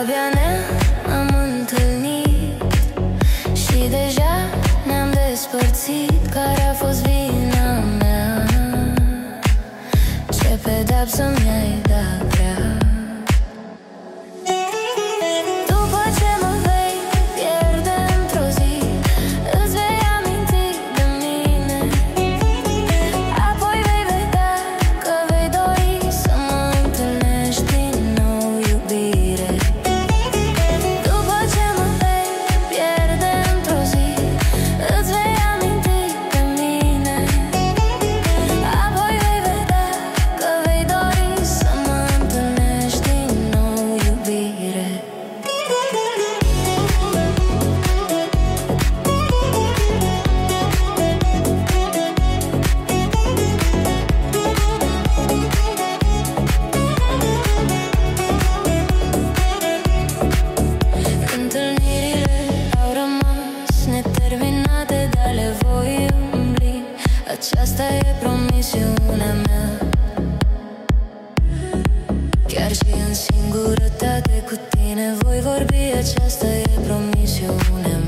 abia ne-am întâlnit și deja ne-am despărțit. Care a fost vina mea? Ce pedeapsă mi-ai dat grea? După ce mă vei pierde într-o zi, îți vei aminti de mine. Apoi vei vedea că vei dori să mă întâlnești din nou, iubire. După ce mă vei pierde într-o zi, îți vei aminti de mine. Apoi vei vedea că vei dori să mă întâlnești din nou, iubire. Întâlnirile au rămas neterminate, dar le voi umbli. Aceasta e promisiunea mea. Chiar și în singurătate cu tine voi vorbi. Aceasta e promisiunea